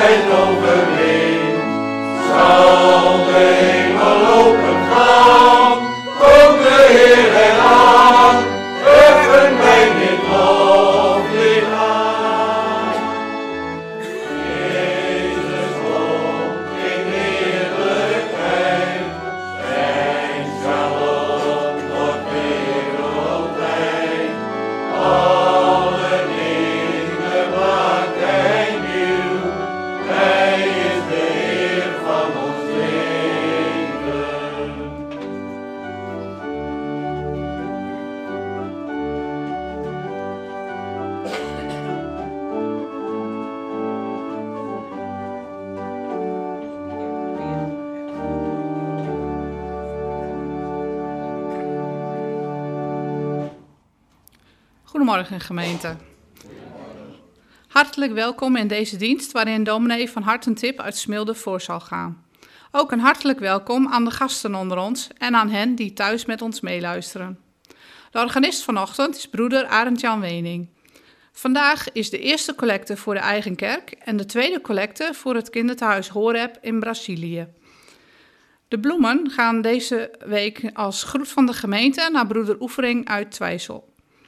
Goedemorgen gemeente. Hartelijk welkom in deze dienst waarin dominee Van Hartentip uit Smilde voor zal gaan. Ook een hartelijk welkom aan de gasten onder ons en aan hen die thuis met ons meeluisteren. De organist vanochtend is broeder Arend-Jan Wening. Vandaag is de eerste collecte voor de eigen kerk en de tweede collecte voor het kinderthuis Horeb in Brazilië. De bloemen gaan deze week als groet van de gemeente naar broeder Oefering uit Twijssel.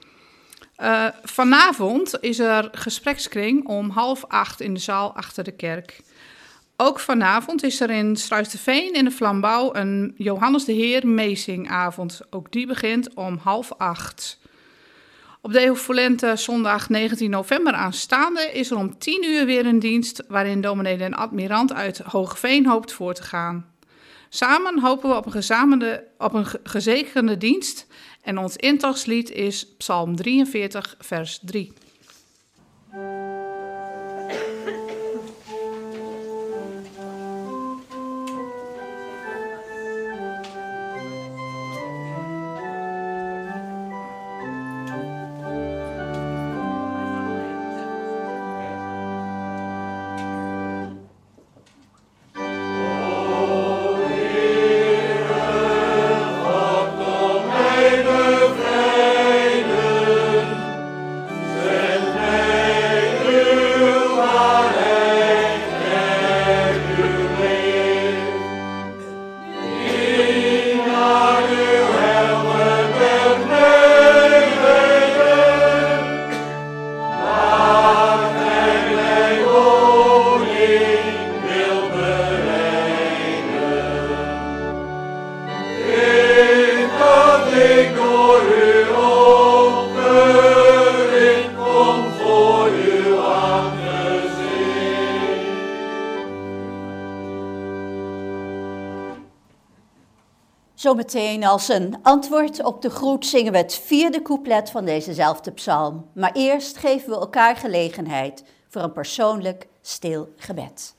Vanavond is er gesprekskring om 7:30 in de zaal achter de kerk. Ook vanavond is er in Struisterveen in de Flambouw een Johannes de Heer meezingavond. Ook die begint om 7:30. Op de volente zondag 19 november aanstaande is er om 10 uur weer een dienst waarin dominee den Admirant uit Hoogeveen hoopt voor te gaan. Samen hopen we op een gezegende dienst en ons intachtslied is Psalm 43 vers 3. Zometeen als een antwoord op de groet zingen we het vierde couplet van dezezelfde psalm. Maar eerst geven we elkaar gelegenheid voor een persoonlijk stil gebed.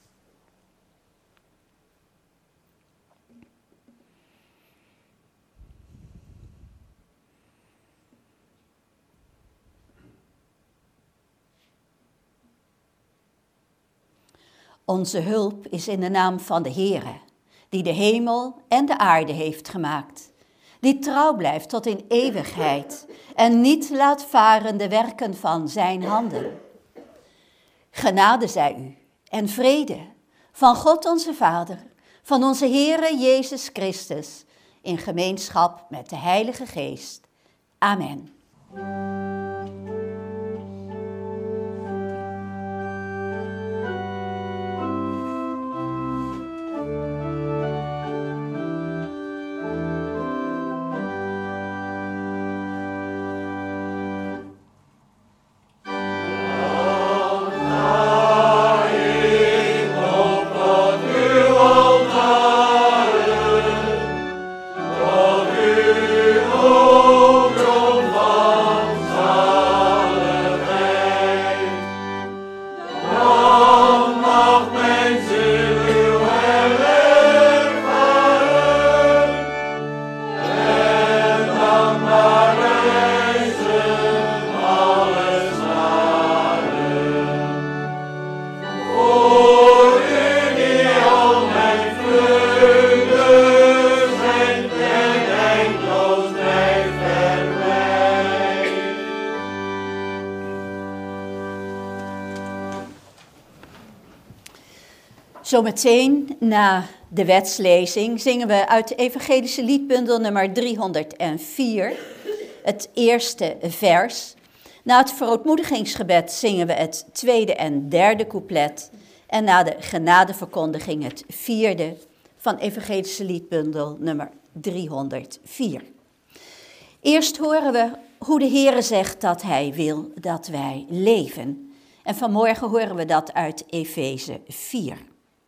Onze hulp is in de naam van de Heere, die de hemel en de aarde heeft gemaakt, die trouw blijft tot in eeuwigheid en niet laat varen de werken van zijn handen. Genade zij u en vrede van God onze Vader, van onze Heere Jezus Christus, in gemeenschap met de Heilige Geest. Amen. Van Zometeen na de wetslezing zingen we uit de evangelische liedbundel nummer 304, het eerste vers. Na het verootmoedigingsgebed zingen we het tweede en derde couplet. En na de genadeverkondiging het vierde van evangelische liedbundel nummer 304. Eerst horen we hoe de Heere zegt dat hij wil dat wij leven. En vanmorgen horen we dat uit Efeze 4.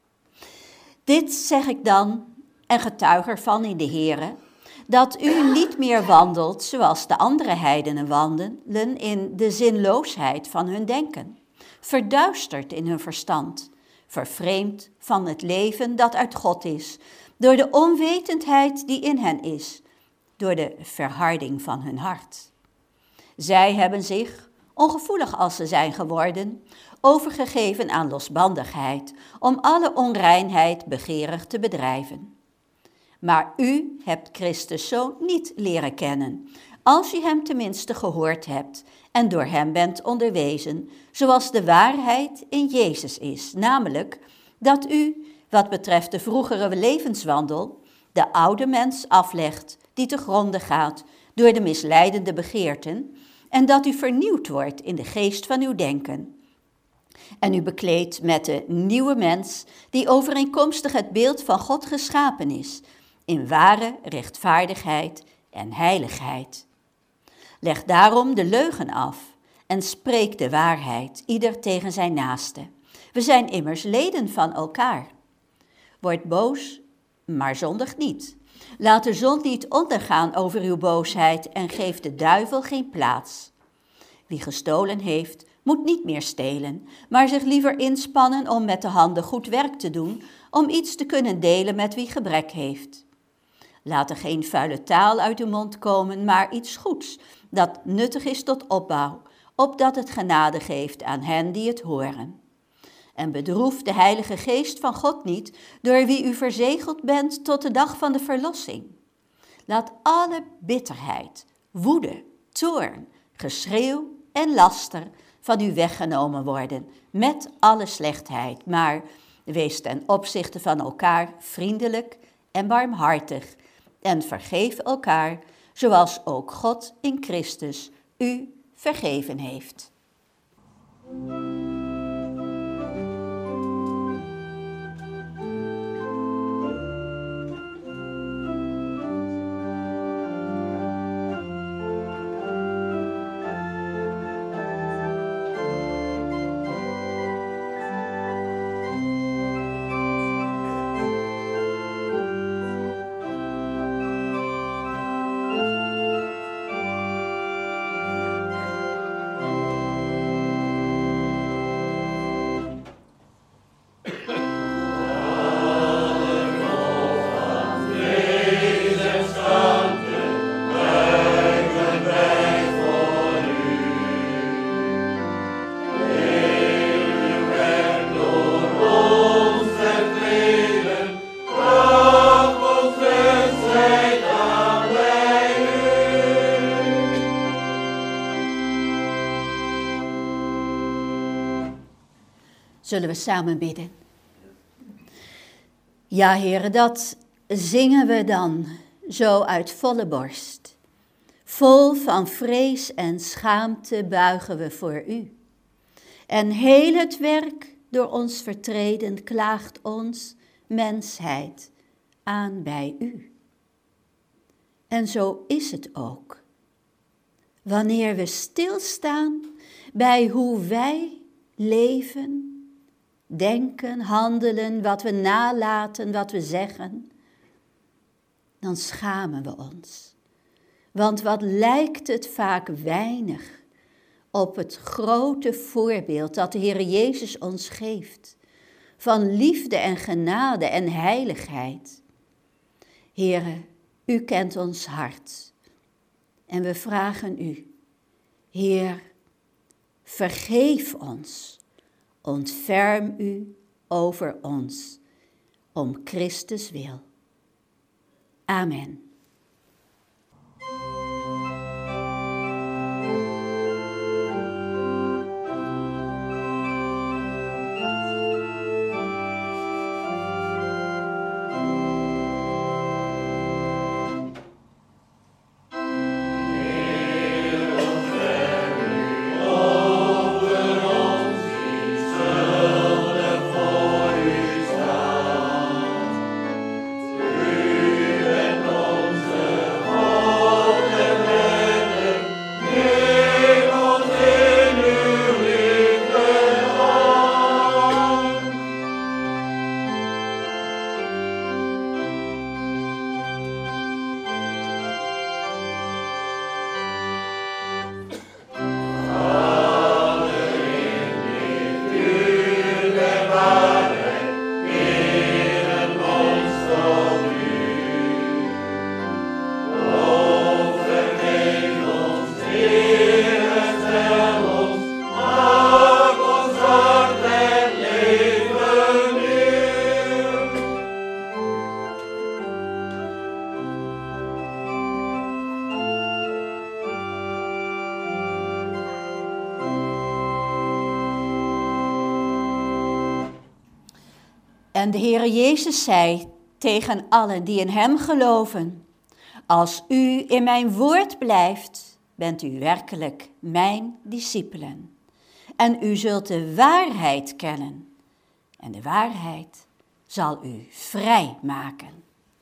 Dit zeg ik dan en getuig ervan in de Heere, dat u niet meer wandelt zoals de andere heidenen wandelen in de zinloosheid van hun denken, verduisterd in hun verstand, vervreemd van het leven dat uit God is, door de onwetendheid die in hen is, door de verharding van hun hart. Zij hebben zich, ongevoelig als ze zijn geworden, overgegeven aan losbandigheid, om alle onreinheid begeerig te bedrijven. Maar u hebt Christus zo niet leren kennen, als u hem tenminste gehoord hebt en door hem bent onderwezen, zoals de waarheid in Jezus is, namelijk dat u, wat betreft de vroegere levenswandel, de oude mens aflegt die te gronde gaat door de misleidende begeerten, en dat u vernieuwd wordt in de geest van uw denken. En u bekleedt met de nieuwe mens, die overeenkomstig het beeld van God geschapen is, in ware rechtvaardigheid en heiligheid. Leg daarom de leugen af en spreek de waarheid, ieder tegen zijn naaste. We zijn immers leden van elkaar. Word boos, maar zondig niet. Laat de zon niet ondergaan over uw boosheid en geef de duivel geen plaats. Wie gestolen heeft, moet niet meer stelen, maar zich liever inspannen om met de handen goed werk te doen, om iets te kunnen delen met wie gebrek heeft. Laat er geen vuile taal uit uw mond komen, maar iets goeds, dat nuttig is tot opbouw, opdat het genade geeft aan hen die het horen. En bedroef de Heilige Geest van God niet, door wie u verzegeld bent tot de dag van de verlossing. Laat alle bitterheid, woede, toorn, geschreeuw en laster van u weggenomen worden, met alle slechtheid, maar wees ten opzichte van elkaar vriendelijk en barmhartig en vergeef elkaar, zoals ook God in Christus u vergeven heeft. Zullen we samen bidden? Ja, Heere, dat zingen we dan zo uit volle borst. Vol van vrees en schaamte buigen we voor u. En heel het werk door ons vertreden klaagt ons mensheid aan bij u. En zo is het ook. Wanneer we stilstaan bij hoe wij leven, denken, handelen, wat we nalaten, wat we zeggen, dan schamen we ons. Want wat lijkt het vaak weinig op het grote voorbeeld dat de Heer Jezus ons geeft, van liefde en genade en heiligheid. Heere, u kent ons hart en we vragen u, Heer, vergeef ons. Ontferm u over ons, om Christus wil. Amen. En de Heere Jezus zei tegen allen die in hem geloven: als u in mijn woord blijft, bent u werkelijk mijn discipelen. En u zult de waarheid kennen. En de waarheid zal u vrij maken.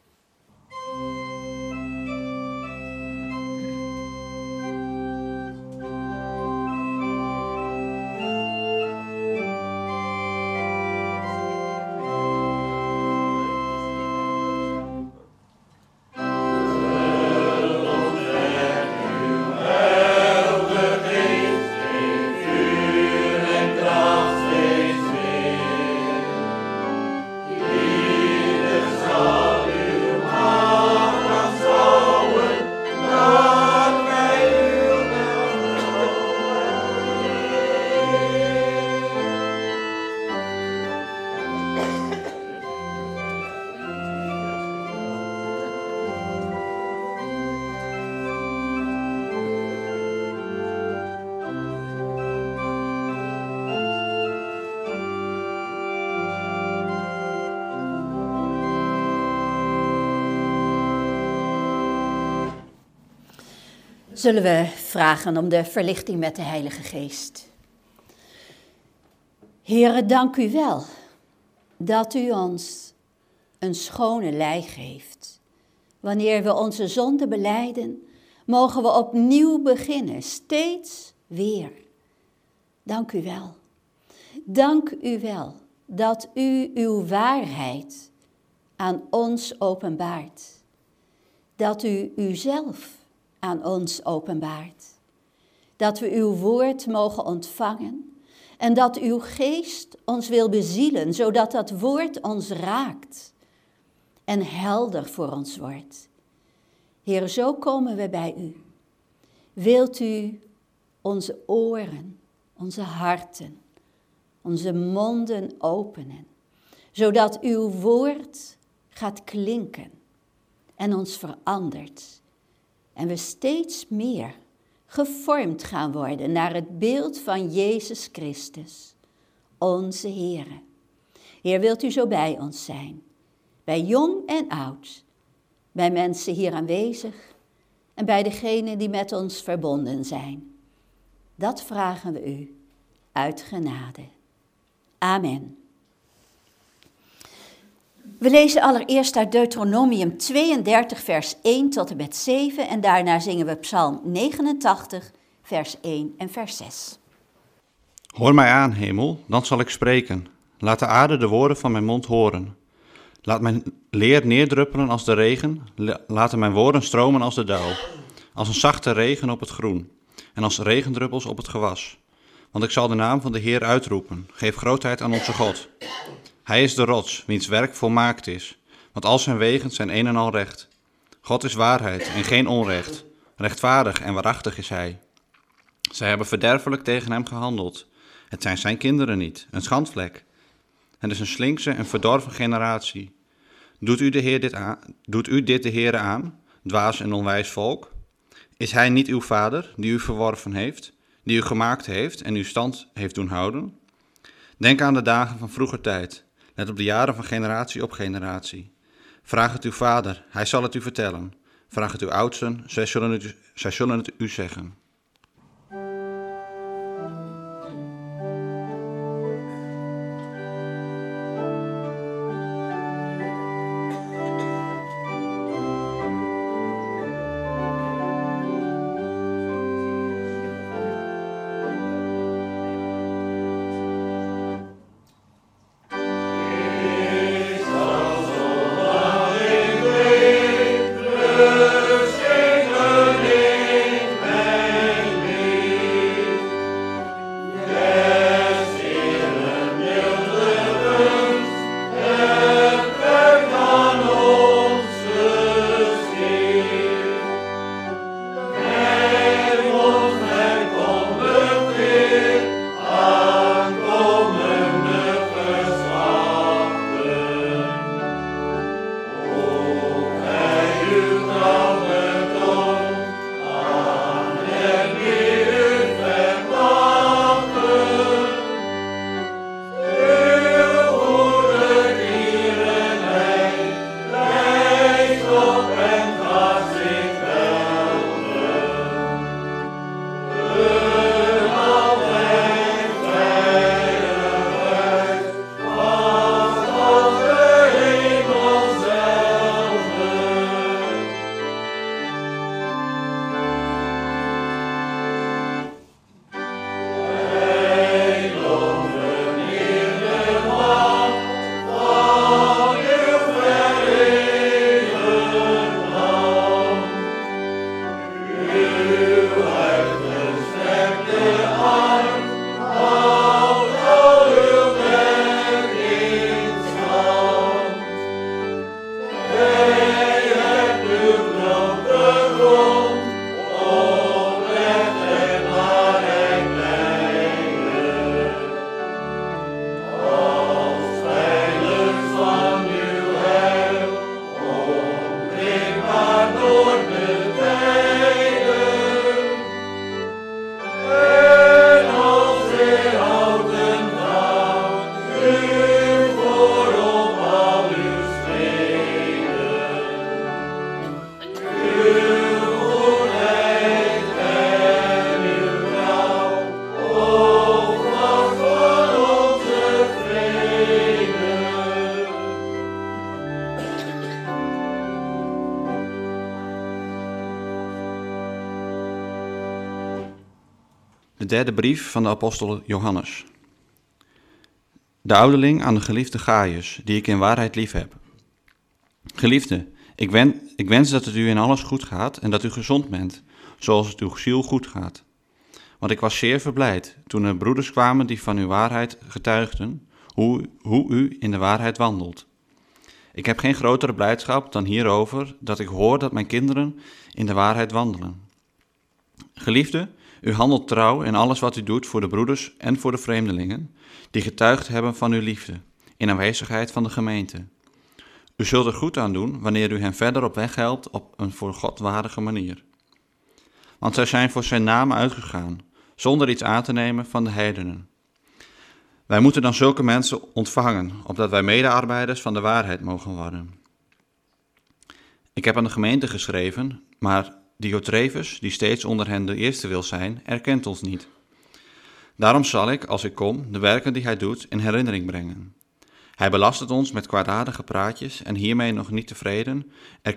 Zullen we vragen om de verlichting met de Heilige Geest. Heere, dank u wel dat u ons een schone lei geeft. Wanneer we onze zonde belijden, mogen we opnieuw beginnen, steeds weer. Dank u wel. Dank u wel dat u uw waarheid aan ons openbaart. Dat u uzelf aan ons openbaart. Dat we uw woord mogen ontvangen en dat uw geest ons wil bezielen, zodat dat woord ons raakt en helder voor ons wordt. Heer, zo komen we bij u. Wilt u onze oren, onze harten, onze monden openen, zodat uw woord gaat klinken en ons verandert. En we steeds meer gevormd gaan worden naar het beeld van Jezus Christus, onze Heere. Heer, wilt u zo bij ons zijn, bij jong en oud, bij mensen hier aanwezig en bij degenen die met ons verbonden zijn. Dat vragen we u uit genade. Amen. We lezen allereerst uit Deuteronomium 32, vers 1 tot en met 7 en daarna zingen we Psalm 89, vers 1 en vers 6. Hoor mij aan, hemel, dan zal ik spreken. Laat de aarde de woorden van mijn mond horen. Laat mijn leer neerdruppelen als de regen, laten mijn woorden stromen als de dauw. Als een zachte regen op het groen en als regendruppels op het gewas. Want ik zal de naam van de Heer uitroepen, geef grootheid aan onze God. Hij is de rots, wiens werk volmaakt is, want al zijn wegen zijn een en al recht. God is waarheid en geen onrecht, rechtvaardig en waarachtig is hij. Zij hebben verderfelijk tegen hem gehandeld. Het zijn zijn kinderen niet, een schandvlek. Het is een slinkse en verdorven generatie. Doet u dit de Heere aan, dwaas en onwijs volk? Is hij niet uw vader, die u verworven heeft, die u gemaakt heeft en uw stand heeft doen houden? Denk aan de dagen van vroeger tijd. Let op de jaren van generatie op generatie. Vraag het uw vader, hij zal het u vertellen. Vraag het uw oudsten, zij zullen het u zeggen. De derde brief van de apostel Johannes. De ouderling aan de geliefde Gaius, die ik in waarheid lief heb. Geliefde, ik wens dat het u in alles goed gaat en dat u gezond bent, zoals het uw ziel goed gaat. Want ik was zeer verblijd toen er broeders kwamen die van uw waarheid getuigden, hoe u in de waarheid wandelt. Ik heb geen grotere blijdschap dan hierover, dat ik hoor dat mijn kinderen in de waarheid wandelen. Geliefde, u handelt trouw in alles wat u doet voor de broeders en voor de vreemdelingen, die getuigd hebben van uw liefde, in aanwezigheid van de gemeente. U zult er goed aan doen wanneer u hen verder op weg helpt op een voor God waardige manier. Want zij zijn voor zijn naam uitgegaan, zonder iets aan te nemen van de heidenen. Wij moeten dan zulke mensen ontvangen, opdat wij medearbeiders van de waarheid mogen worden. Ik heb aan de gemeente geschreven, maar Diotrefus, die steeds onder hen de eerste wil zijn, erkent ons niet. Daarom zal ik, als ik kom, de werken die hij doet in herinnering brengen. Hij belastert ons met kwaadaardige praatjes en hiermee nog niet tevreden,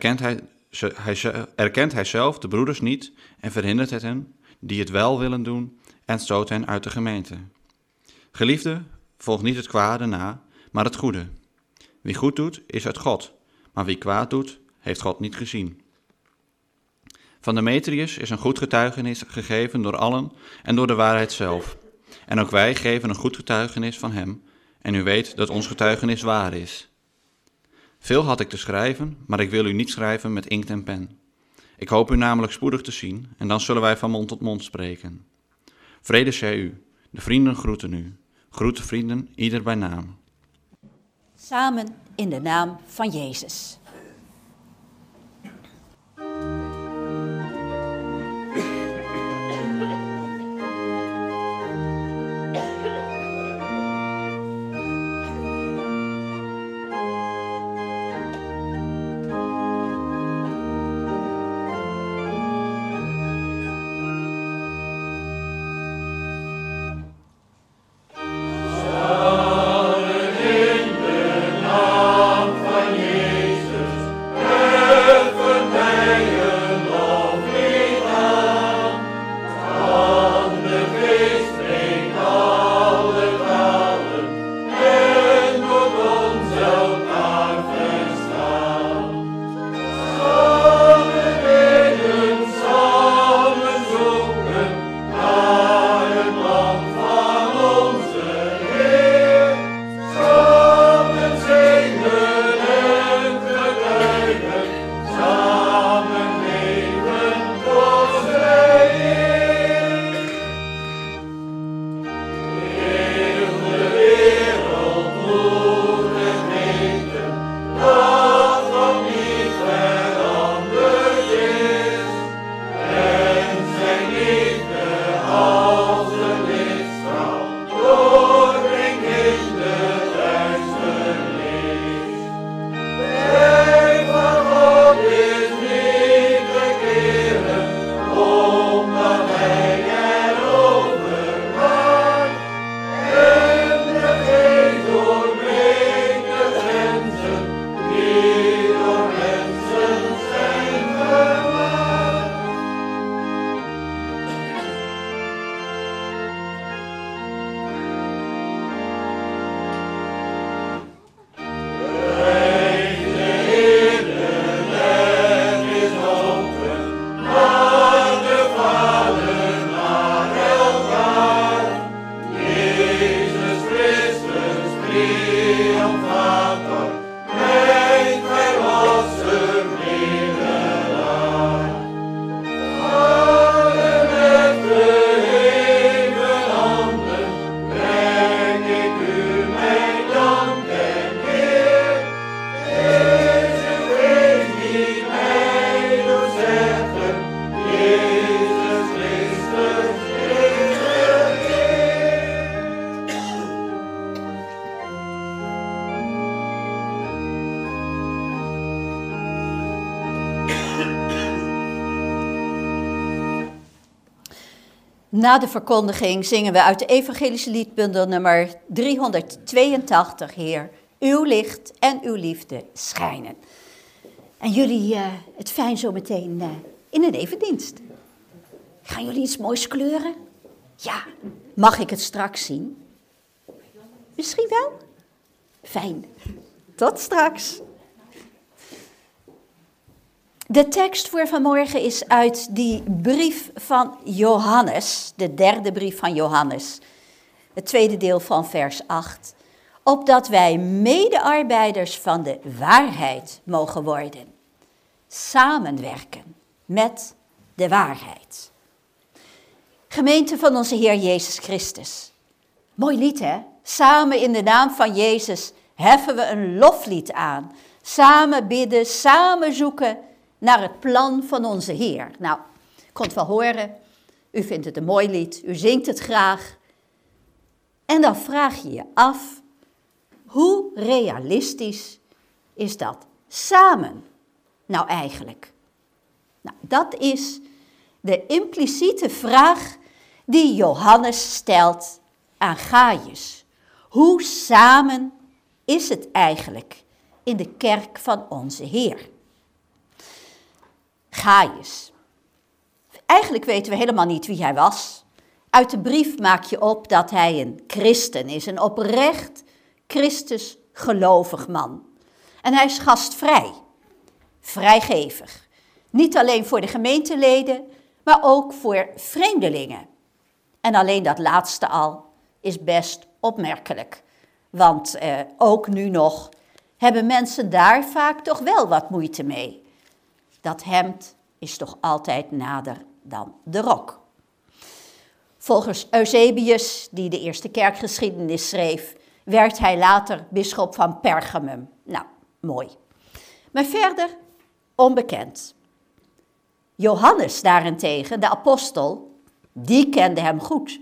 erkent hij zelf de broeders niet en verhindert het hen, die het wel willen doen, en stoot hen uit de gemeente. Geliefde, volg niet het kwade na, maar het goede. Wie goed doet, is uit God, maar wie kwaad doet, heeft God niet gezien. Van Demetrius is een goed getuigenis gegeven door allen en door de waarheid zelf. En ook wij geven een goed getuigenis van hem, en u weet dat ons getuigenis waar is. Veel had ik te schrijven, maar ik wil u niet schrijven met inkt en pen. Ik hoop u namelijk spoedig te zien, en dan zullen wij van mond tot mond spreken. Vrede zij u, de vrienden groeten u. Groet de vrienden, ieder bij naam. Samen in de naam van Jezus. Na de verkondiging zingen we uit de evangelische liedbundel nummer 382, Heer, uw licht en uw liefde schijnen. En jullie, het fijn zo meteen in een evendienst. Gaan jullie iets moois kleuren? Ja, mag ik het straks zien? Misschien wel? Fijn. Tot straks. De tekst voor vanmorgen is uit die brief van Johannes, de derde brief van Johannes. Het tweede deel van vers 8. Opdat wij medearbeiders van de waarheid mogen worden. Samenwerken met de waarheid. Gemeente van onze Heer Jezus Christus. Mooi lied, hè? Samen in de naam van Jezus heffen we een loflied aan. Samen bidden, samen zoeken naar het plan van onze Heer. Nou, ik kon het wel horen. U vindt het een mooi lied, u zingt het graag. En dan vraag je je af, hoe realistisch is dat samen nou eigenlijk? Nou, dat is de impliciete vraag die Johannes stelt aan Gaius. Hoe samen is het eigenlijk in de kerk van onze Heer? Gaius. Eigenlijk weten we helemaal niet wie hij was. Uit de brief maak je op dat hij een christen is, een oprecht Christus gelovig man. En hij is gastvrij, vrijgevig. Niet alleen voor de gemeenteleden, maar ook voor vreemdelingen. En alleen dat laatste al is best opmerkelijk. Want ook nu nog hebben mensen daar vaak toch wel wat moeite mee. Dat hemd is toch altijd nader dan de rok. Volgens Eusebius, die de eerste kerkgeschiedenis schreef, werd hij later bisschop van Pergamum. Nou, mooi. Maar verder onbekend. Johannes daarentegen, de apostel, die kende hem goed.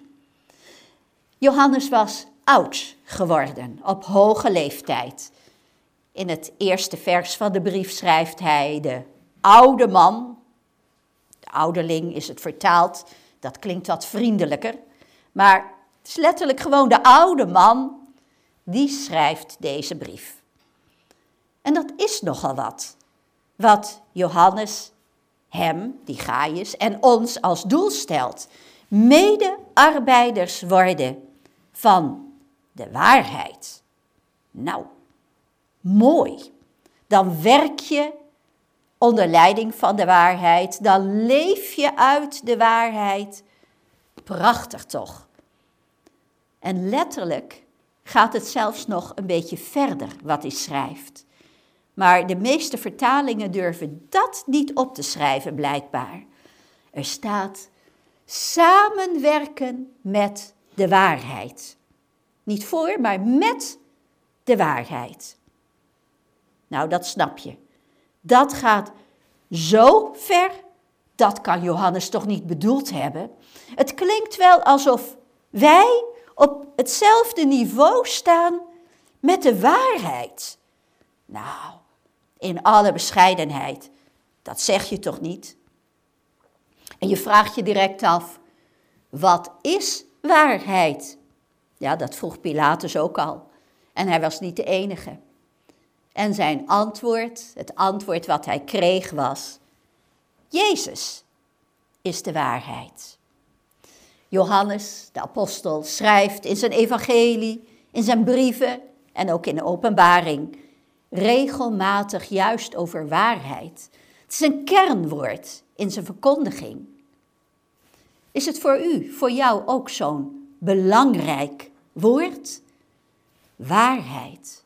Johannes was oud geworden, op hoge leeftijd. In het eerste vers van de brief schrijft hij de oude man. De ouderling is het vertaald, dat klinkt wat vriendelijker. Maar het is letterlijk gewoon de oude man die schrijft deze brief. En dat is nogal wat Johannes hem, die Gaius, en ons als doel stelt. Medearbeiders worden van de waarheid. Nou, mooi. Dan werk je onder leiding van de waarheid, dan leef je uit de waarheid. Prachtig toch? En letterlijk gaat het zelfs nog een beetje verder wat hij schrijft. Maar de meeste vertalingen durven dat niet op te schrijven blijkbaar. Er staat samenwerken met de waarheid. Niet voor, maar met de waarheid. Nou, dat snap je. Dat gaat zo ver, dat kan Johannes toch niet bedoeld hebben. Het klinkt wel alsof wij op hetzelfde niveau staan met de waarheid. Nou, in alle bescheidenheid, dat zeg je toch niet? En je vraagt je direct af, wat is waarheid? Ja, dat vroeg Pilatus ook al. En hij was niet de enige. En zijn antwoord, het antwoord wat hij kreeg was, Jezus is de waarheid. Johannes, de apostel, schrijft in zijn evangelie, in zijn brieven en ook in de openbaring regelmatig juist over waarheid. Het is een kernwoord in zijn verkondiging. Is het voor u, voor jou ook zo'n belangrijk woord? Waarheid.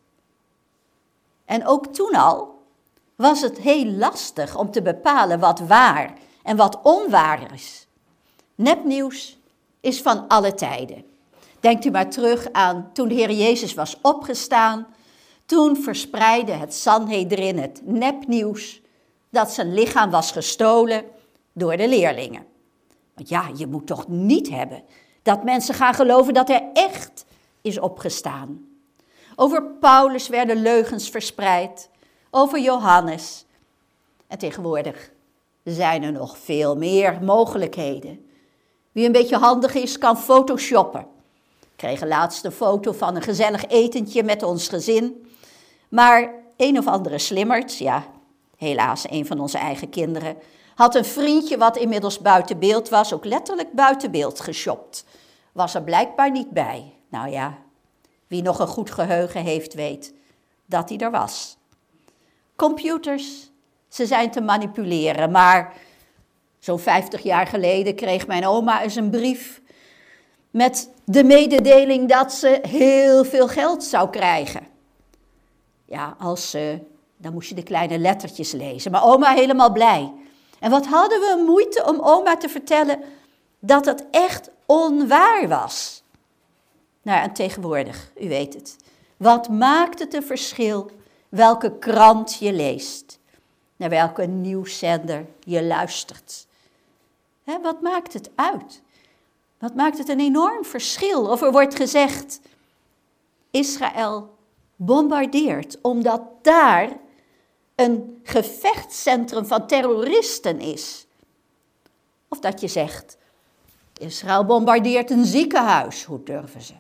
En ook toen al was het heel lastig om te bepalen wat waar en wat onwaar is. Nepnieuws is van alle tijden. Denkt u maar terug aan toen de Heer Jezus was opgestaan. Toen verspreidde het Sanhedrin het nepnieuws dat zijn lichaam was gestolen door de leerlingen. Want ja, je moet toch niet hebben dat mensen gaan geloven dat hij echt is opgestaan. Over Paulus werden leugens verspreid, over Johannes. En tegenwoordig zijn er nog veel meer mogelijkheden. Wie een beetje handig is, kan photoshoppen. Ik kreeg laatst een foto van een gezellig etentje met ons gezin. Maar een of andere slimmerd, ja, helaas een van onze eigen kinderen, had een vriendje wat inmiddels buiten beeld was, ook letterlijk buiten beeld geshopt. was er blijkbaar niet bij. Nou ja, wie nog een goed geheugen heeft, weet dat hij er was. Computers, ze zijn te manipuleren, maar zo'n 50 jaar geleden kreeg mijn oma eens een brief met de mededeling dat ze heel veel geld zou krijgen. Ja, dan moest je de kleine lettertjes lezen, maar oma helemaal blij. En wat hadden we moeite om oma te vertellen dat het echt onwaar was. Nou, en tegenwoordig, u weet het. Wat maakt het een verschil welke krant je leest? Naar welke nieuwszender je luistert? Wat maakt het uit? Wat maakt het een enorm verschil? Of er wordt gezegd, Israël bombardeert omdat daar een gevechtscentrum van terroristen is. Of dat je zegt, Israël bombardeert een ziekenhuis. Hoe durven ze?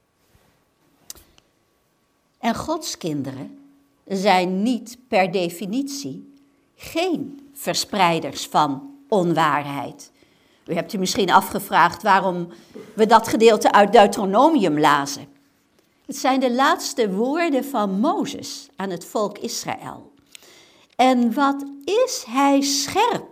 En Gods kinderen zijn niet per definitie geen verspreiders van onwaarheid. U hebt u misschien afgevraagd waarom we dat gedeelte uit Deuteronomium lazen. Het zijn de laatste woorden van Mozes aan het volk Israël. En wat is hij scherp?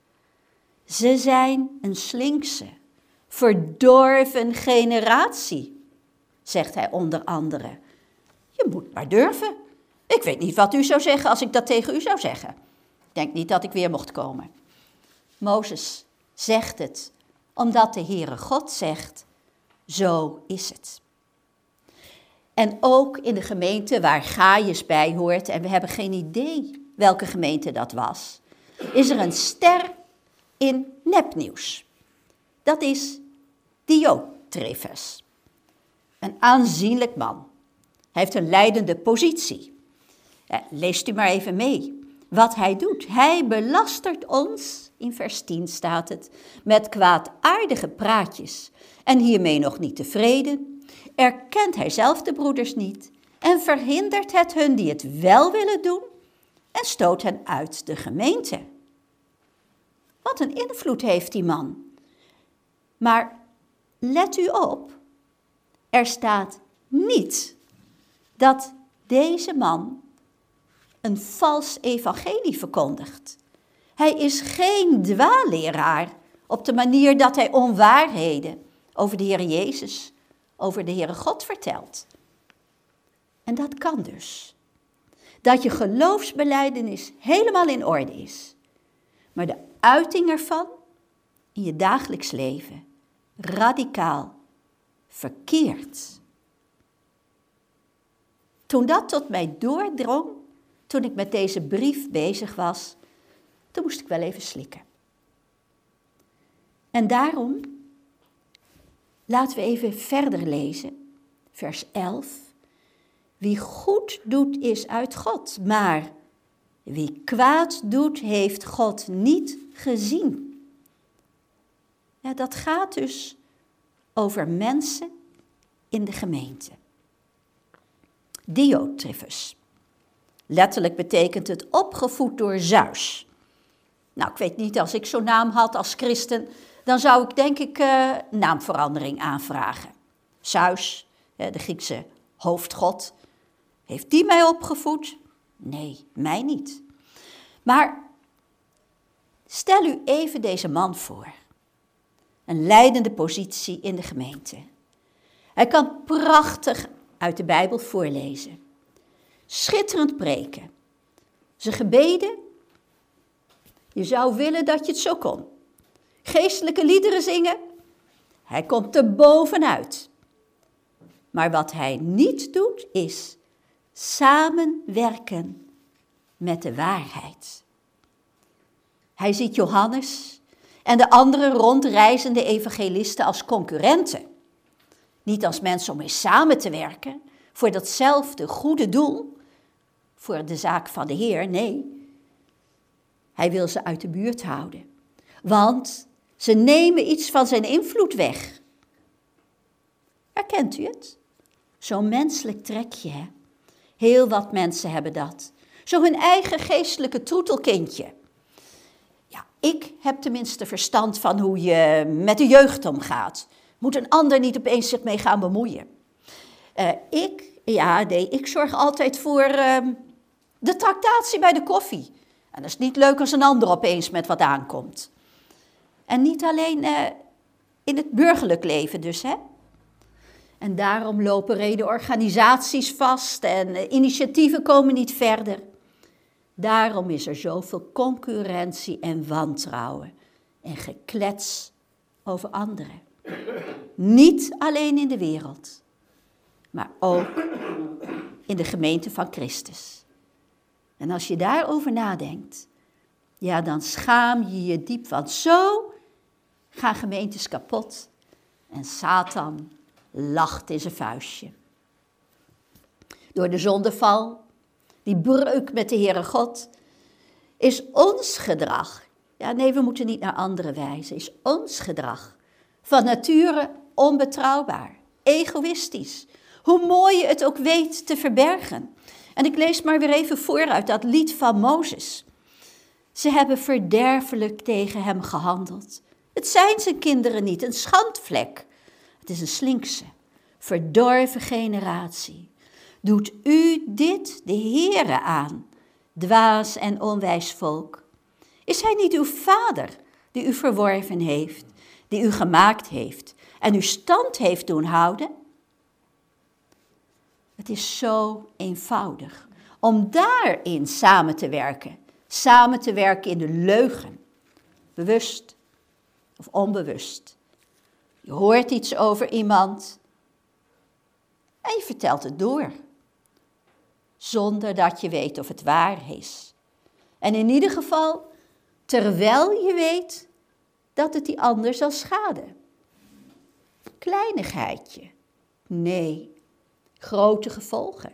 Ze zijn een slinkse, verdorven generatie, zegt hij onder andere. Je moet maar durven. Ik weet niet wat u zou zeggen als ik dat tegen u zou zeggen. Ik denk niet dat ik weer mocht komen. Mozes zegt het, omdat de Heere God zegt, zo is het. En ook in de gemeente waar Gaius bij hoort, en we hebben geen idee welke gemeente dat was, is er een ster in nepnieuws. Dat is Diotrephes, een aanzienlijk man. Hij heeft een leidende positie. Leest u maar even mee wat hij doet. Hij belastert ons, in vers 10 staat het, met kwaadaardige praatjes. En hiermee nog niet tevreden, erkent hij zelf de broeders niet en verhindert het hun die het wel willen doen en stoot hen uit de gemeente. Wat een invloed heeft die man. Maar let u op, er staat niet dat deze man een vals evangelie verkondigt. Hij is geen dwaalleraar op de manier dat hij onwaarheden over de Heer Jezus, over de Heere God vertelt. En dat kan dus. Dat je geloofsbelijdenis helemaal in orde is. Maar de uiting ervan in je dagelijks leven radicaal verkeerd. Toen dat tot mij doordrong, toen ik met deze brief bezig was, toen moest ik wel even slikken. En daarom, laten we even verder lezen, vers 11. Wie goed doet is uit God, maar wie kwaad doet heeft God niet gezien. Ja, dat gaat dus over mensen in de gemeente. Diotrephes. Letterlijk betekent het opgevoed door Zeus. Nou, ik weet niet, als ik zo'n naam had als christen, dan zou ik denk ik naamverandering aanvragen. Zeus, de Griekse hoofdgod, heeft die mij opgevoed? Nee, mij niet. Maar stel u even deze man voor. Een leidende positie in de gemeente. Hij kan prachtig uit de Bijbel voorlezen. Schitterend preken. Zijn gebeden, je zou willen dat je het zo kon. Geestelijke liederen zingen, hij komt er bovenuit. Maar wat hij niet doet is samenwerken met de waarheid. Hij ziet Johannes en de andere rondreizende evangelisten als concurrenten. Niet als mensen om mee samen te werken voor datzelfde goede doel, voor de zaak van de Heer, nee. Hij wil ze uit de buurt houden, want ze nemen iets van zijn invloed weg. Herkent u het? Zo'n menselijk trekje, hè? Heel wat mensen hebben dat. Zo hun eigen geestelijke troetelkindje. Ja, ik heb tenminste verstand van hoe je met de jeugd omgaat. Moet een ander niet opeens zich mee gaan bemoeien? Ik zorg altijd voor de tractatie bij de koffie. En dat is niet leuk als een ander opeens met wat aankomt. En niet alleen in het burgerlijk leven dus, hè. En daarom lopen redenorganisaties vast en initiatieven komen niet verder. Daarom is er zoveel concurrentie en wantrouwen en geklets over anderen. Niet alleen in de wereld, maar ook in de gemeente van Christus. En als je daarover nadenkt, ja, dan schaam je je diep, want zo gaan gemeentes kapot en Satan lacht in zijn vuistje. Door de zondeval, die breuk met de Heere God, is ons gedrag, we moeten niet naar anderen wijzen, is ons gedrag van nature onbetrouwbaar, egoïstisch, hoe mooi je het ook weet te verbergen. En ik lees maar weer even voor uit dat lied van Mozes. Ze hebben verderfelijk tegen hem gehandeld. Het zijn zijn kinderen niet, een schandvlek. Het is een slinkse, verdorven generatie. Doet u dit de Heere aan, dwaas en onwijs volk? Is hij niet uw vader die u verworven heeft, die u gemaakt heeft en u stand heeft doen houden? Het is zo eenvoudig om daarin samen te werken. Samen te werken in de leugen, bewust of onbewust. Je hoort iets over iemand en je vertelt het door, zonder dat je weet of het waar is. En in ieder geval, terwijl je weet dat het die ander zal schaden. Kleinigheidje, nee, grote gevolgen.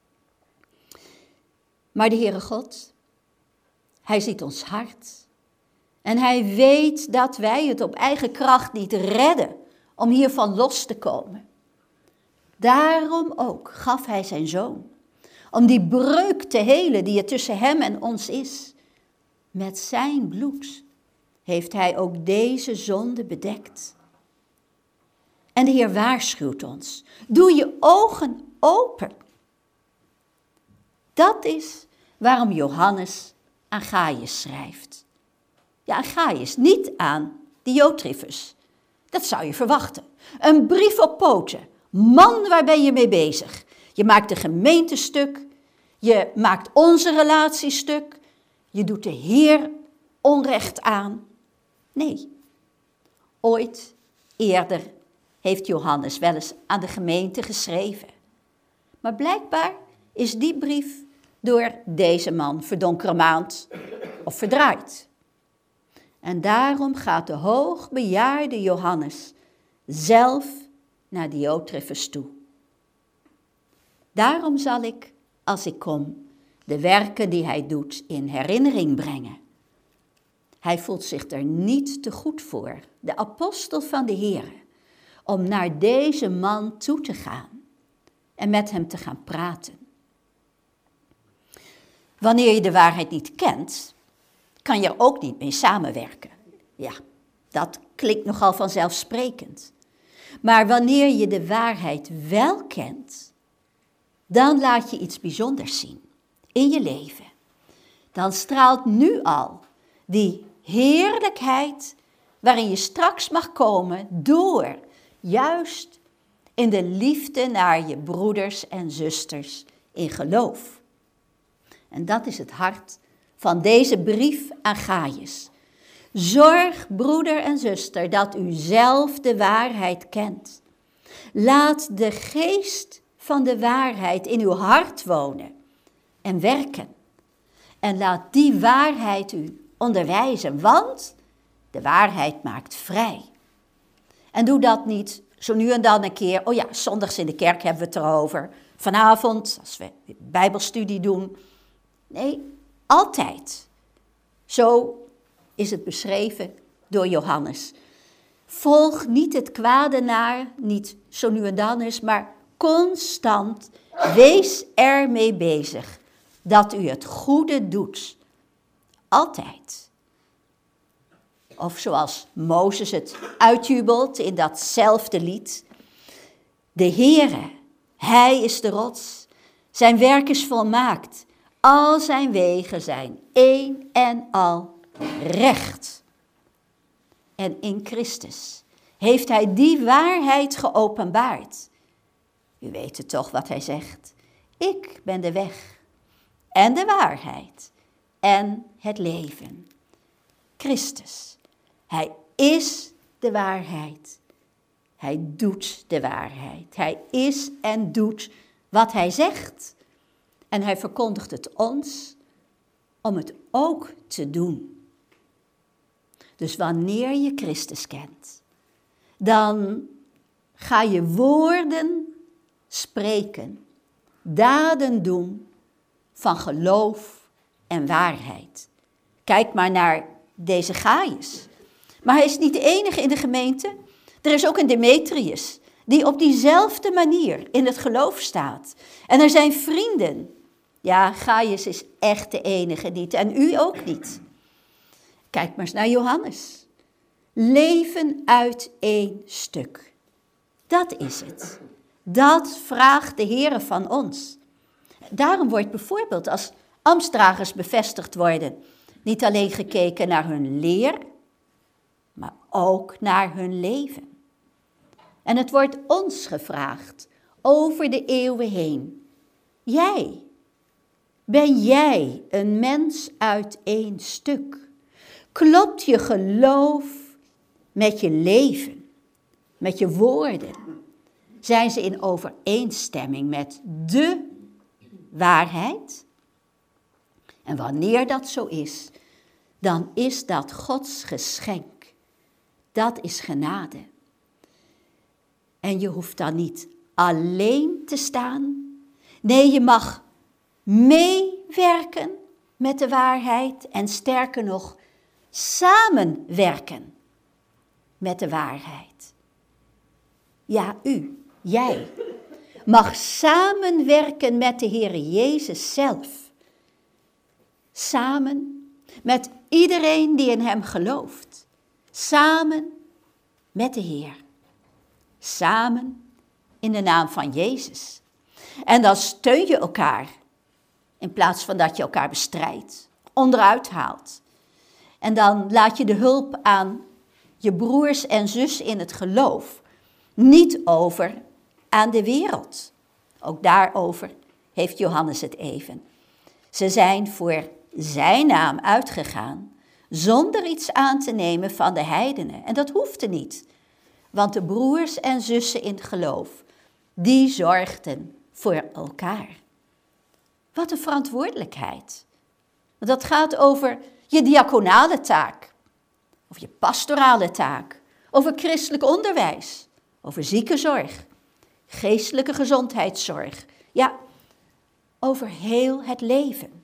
Maar de Heere God, hij ziet ons hart. En hij weet dat wij het op eigen kracht niet redden om hiervan los te komen. Daarom ook gaf hij zijn zoon, om die breuk te helen die er tussen hem en ons is. Met zijn bloed heeft hij ook deze zonde bedekt. En de Heer waarschuwt ons, doe je ogen open. Dat is waarom Johannes aan Gaius schrijft. Ja, aan Gaius, niet aan Diotrephes. Dat zou je verwachten. Een brief op poten. Man, waar ben je mee bezig? Je maakt de gemeente stuk. Je maakt onze relatie stuk. Je doet de Heer onrecht aan. Nee. Ooit eerder heeft Johannes wel eens aan de gemeente geschreven. Maar blijkbaar is die brief door deze man verdonkeraand of verdraaid. En daarom gaat de hoogbejaarde Johannes zelf naar Diotrephes toe. Daarom zal ik, als ik kom, de werken die hij doet in herinnering brengen. Hij voelt zich er niet te goed voor, de apostel van de Heere, om naar deze man toe te gaan en met hem te gaan praten. Wanneer je de waarheid niet kent, kan je er ook niet mee samenwerken. Ja, dat klinkt nogal vanzelfsprekend. Maar wanneer je de waarheid wel kent, dan laat je iets bijzonders zien in je leven. Dan straalt nu al die heerlijkheid waarin je straks mag komen door juist in de liefde naar je broeders en zusters in geloof. En dat is het hart van deze brief aan Gaius. Zorg, broeder en zuster, dat u zelf de waarheid kent. Laat de geest van de waarheid in uw hart wonen en werken. En laat die waarheid u onderwijzen, want de waarheid maakt vrij. En doe dat niet zo nu en dan een keer. Oh ja, zondags in de kerk hebben we het erover. Vanavond, als we bijbelstudie doen. Nee, altijd. Zo is het beschreven door Johannes. Volg niet het kwade naar, niet zo nu en dan eens, maar constant. Wees ermee bezig dat u het goede doet. Altijd. Of zoals Mozes het uitjubelt in datzelfde lied. De Heere, Hij is de rots. Zijn werk is volmaakt. Al zijn wegen zijn één en al recht. En in Christus heeft Hij die waarheid geopenbaard. U weet het toch wat Hij zegt. Ik ben de weg en de waarheid en het leven. Christus, Hij is de waarheid. Hij doet de waarheid. Hij is en doet wat Hij zegt. En Hij verkondigt het ons om het ook te doen. Dus wanneer je Christus kent, dan ga je woorden spreken, daden doen van geloof en waarheid. Kijk maar naar deze Gaius. Maar hij is niet de enige in de gemeente. Er is ook een Demetrius die op diezelfde manier in het geloof staat. En er zijn vrienden. Ja, Gaius is echt de enige niet en u ook niet. Kijk maar eens naar Johannes. Leven uit één stuk. Dat is het. Dat vraagt de Heere van ons. Daarom wordt bijvoorbeeld als ambtsdragers bevestigd worden, niet alleen gekeken naar hun leer, maar ook naar hun leven. En het wordt ons gevraagd, over de eeuwen heen. Ben jij een mens uit één stuk? Klopt je geloof met je leven, met je woorden? Zijn ze in overeenstemming met de waarheid? En wanneer dat zo is, dan is dat Gods geschenk. Dat is genade. En je hoeft dan niet alleen te staan. Nee, je mag meewerken met de waarheid en sterker nog, samenwerken met de waarheid. Ja, jij mag samenwerken met de Heere Jezus zelf. Samen met iedereen die in Hem gelooft. Samen met de Heer. Samen in de naam van Jezus. En dan steun je elkaar. In plaats van dat je elkaar bestrijdt. Onderuit haalt. En dan laat je de hulp aan je broers en zussen in het geloof niet over aan de wereld. Ook daarover heeft Johannes het even. Ze zijn voor zijn naam uitgegaan, zonder iets aan te nemen van de heidenen. En dat hoefde niet, want de broers en zussen in het geloof, die zorgden voor elkaar. Wat een verantwoordelijkheid. Want dat gaat over je diaconale taak, of je pastorale taak, over christelijk onderwijs, over ziekenzorg, geestelijke gezondheidszorg. Ja, over heel het leven.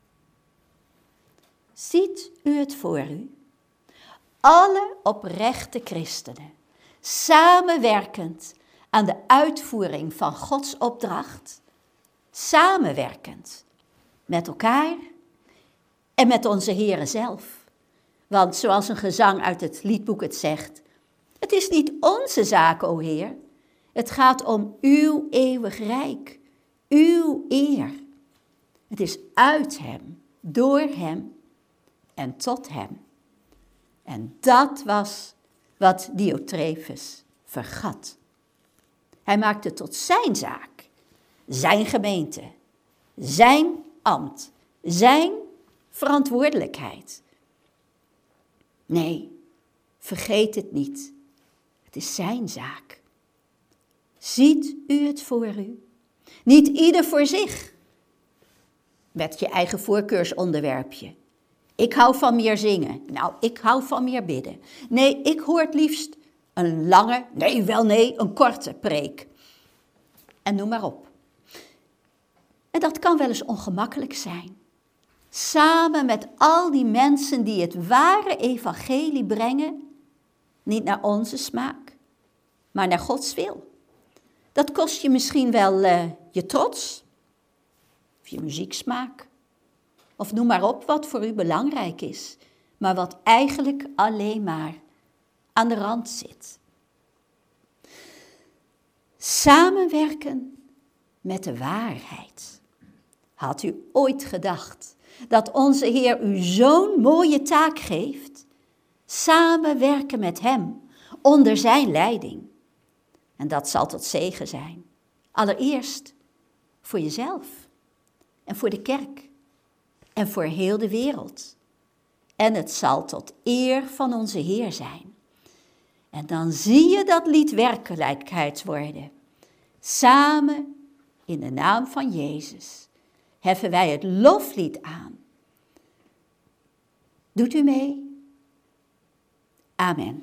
Ziet u het voor u? Alle oprechte christenen, samenwerkend aan de uitvoering van Gods opdracht, samenwerkend met elkaar en met onze Heere zelf. Want zoals een gezang uit het liedboek het zegt, het is niet onze zaak, o Heer, het gaat om uw eeuwig rijk, uw eer. Het is uit Hem, door Hem en tot Hem. En dat was wat Diotrefus vergat. Hij maakte tot zijn zaak, zijn gemeente, zijn ambt, zijn verantwoordelijkheid. Nee, vergeet het niet. Het is zijn zaak. Ziet u het voor u? Niet ieder voor zich. Met je eigen voorkeursonderwerpje. Ik hou van meer zingen. Nou, ik hou van meer bidden. Nee, ik hoor het liefst een lange, een korte preek. En noem maar op. En dat kan wel eens ongemakkelijk zijn. Samen met al die mensen die het ware evangelie brengen, niet naar onze smaak, maar naar Gods wil. Dat kost je misschien wel je trots, of je muzieksmaak, of noem maar op wat voor u belangrijk is. maar wat eigenlijk alleen maar aan de rand zit. Samenwerken met de waarheid. Had u ooit gedacht dat onze Heer u zo'n mooie taak geeft? Samenwerken met Hem, onder zijn leiding. En dat zal tot zegen zijn. Allereerst voor jezelf en voor de kerk en voor heel de wereld. En het zal tot eer van onze Heer zijn. En dan zie je dat lied werkelijkheid worden. Samen in de naam van Jezus heffen wij het loflied aan. Doet u mee? Amen.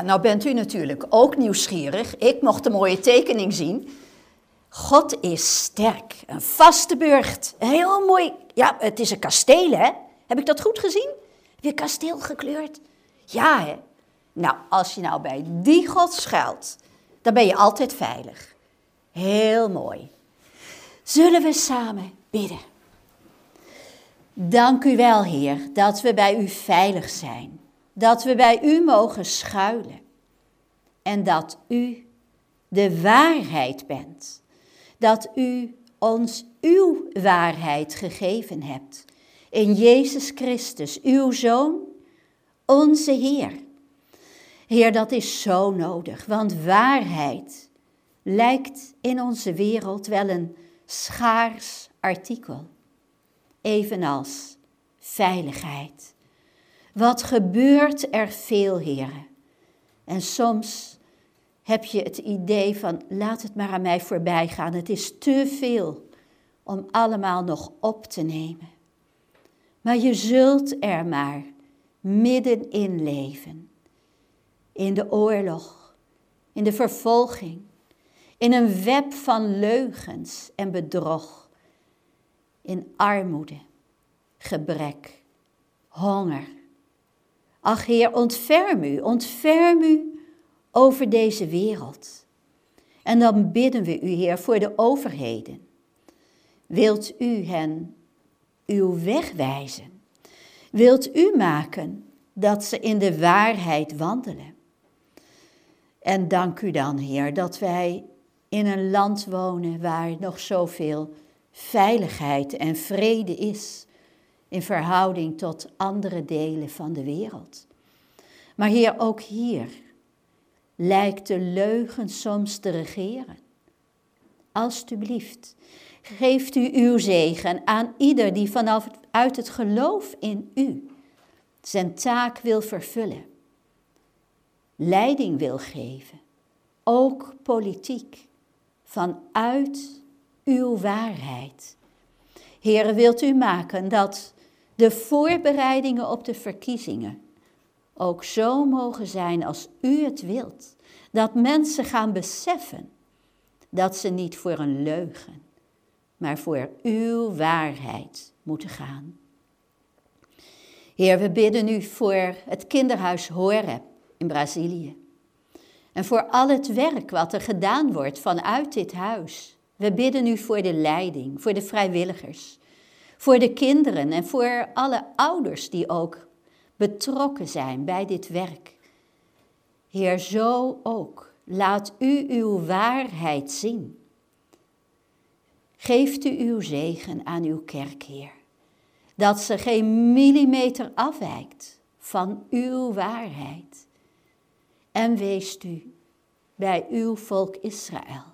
nou bent u natuurlijk ook nieuwsgierig. Ik mocht de mooie tekening zien. God is sterk, een vaste burcht, een heel mooi, ja, het is een kasteel, hè? Heb ik dat goed gezien? Heb je kasteel gekleurd? Ja, hè? Nou, als je nou bij die God schuilt, dan ben je altijd veilig. Heel mooi. Zullen we samen bidden? Dank u wel, Heer, dat we bij u veilig zijn. Dat we bij u mogen schuilen. En dat u de waarheid bent. Dat u ons uw waarheid gegeven hebt. In Jezus Christus, uw Zoon, onze Heer. Heer, dat is zo nodig, want waarheid lijkt in onze wereld wel een schaars artikel. Evenals veiligheid. Wat gebeurt er veel, heren? En soms heb je het idee van, laat het maar aan mij voorbij gaan. Het is te veel om allemaal nog op te nemen. Maar je zult er maar middenin leven. In de oorlog, in de vervolging, in een web van leugens en bedrog. In armoede, gebrek, honger. Ach Heer, ontferm u over deze wereld. En dan bidden we u, Heer, voor de overheden. Wilt u hen uw weg wijzen? Wilt u maken dat ze in de waarheid wandelen? En dank u dan, Heer, dat wij in een land wonen waar nog zoveel veiligheid en vrede is in verhouding tot andere delen van de wereld. Maar Heer, ook hier lijkt de leugen soms te regeren. Alsjeblieft, geeft u uw zegen aan ieder die uit het geloof in u zijn taak wil vervullen. Leiding wil geven, ook politiek, vanuit uw waarheid. Heere, wilt u maken dat de voorbereidingen op de verkiezingen ook zo mogen zijn als u het wilt. Dat mensen gaan beseffen dat ze niet voor een leugen, maar voor uw waarheid moeten gaan. Heer, we bidden u voor het kinderhuis Horeb in Brazilië. En voor al het werk wat er gedaan wordt vanuit dit huis. We bidden u voor de leiding, voor de vrijwilligers, voor de kinderen en voor alle ouders die ook betrokken zijn bij dit werk. Heer, zo ook, laat u uw waarheid zien. Geeft u uw zegen aan uw kerk, Heer, dat ze geen millimeter afwijkt van uw waarheid. En weest u bij uw volk Israël.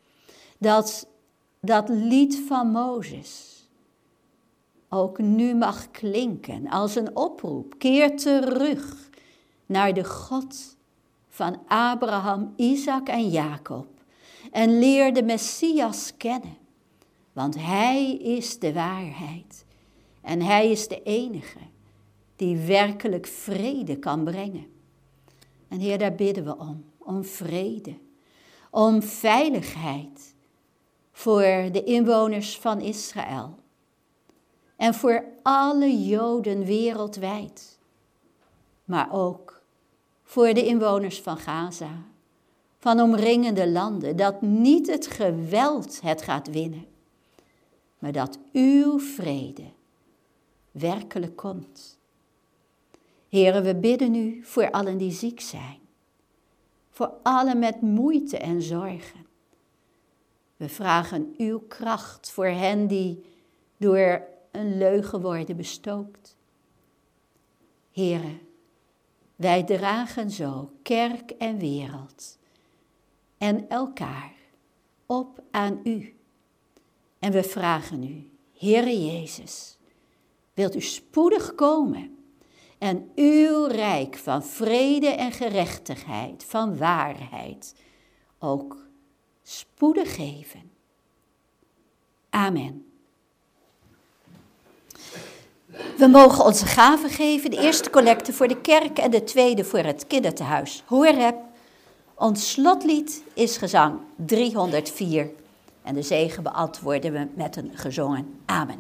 Dat lied van Mozes ook nu mag klinken als een oproep. Keer terug naar de God van Abraham, Isaac en Jacob. En leer de Messias kennen. Want hij is de waarheid. En hij is de enige die werkelijk vrede kan brengen. En Heer, daar bidden we om vrede, om veiligheid voor de inwoners van Israël. En voor alle Joden wereldwijd. Maar ook voor de inwoners van Gaza, van omringende landen. Dat niet het geweld het gaat winnen, maar dat uw vrede werkelijk komt. Heren, we bidden u voor allen die ziek zijn. Voor allen met moeite en zorgen. We vragen uw kracht voor hen die door een leugen worden bestookt. Heren, wij dragen zo kerk en wereld en elkaar op aan u. En we vragen u, Heere Jezus, wilt u spoedig komen en uw rijk van vrede en gerechtigheid, van waarheid, ook spoedig geven. Amen. We mogen onze gaven geven, de eerste collecte voor de kerk en de tweede voor het kindertehuis Horeb. Ons slotlied is gezang 304 en de zegen beantwoorden we met een gezongen amen.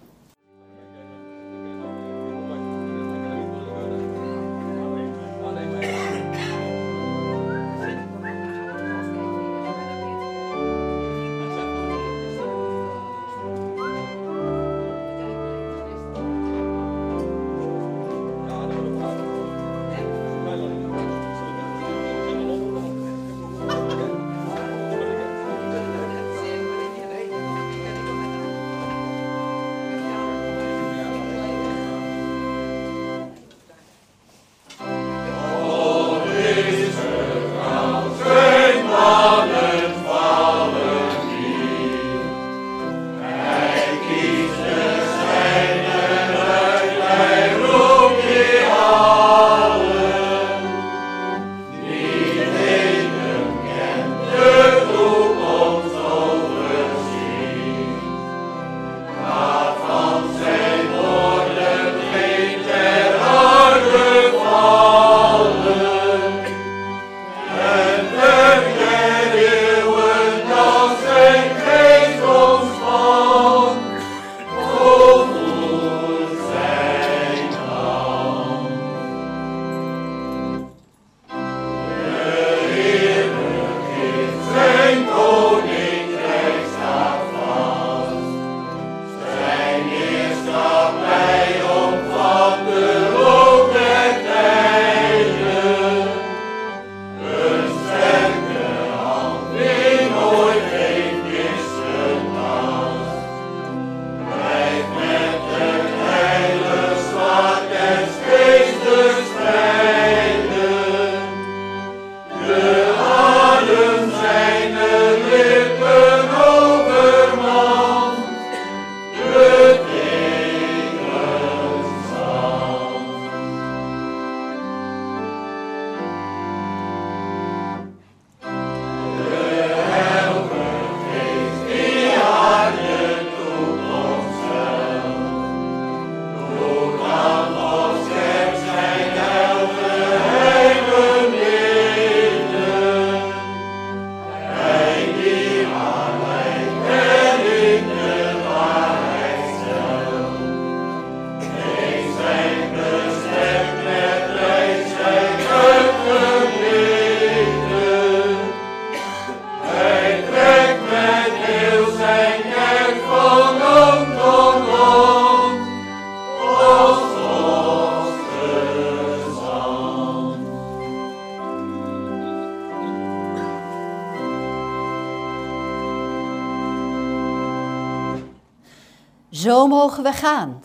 Zo mogen we gaan,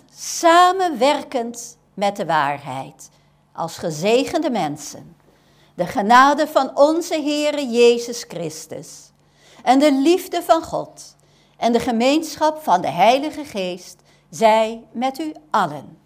samenwerkend met de waarheid, als gezegende mensen. De genade van onze Heere Jezus Christus en de liefde van God en de gemeenschap van de Heilige Geest zij met u allen.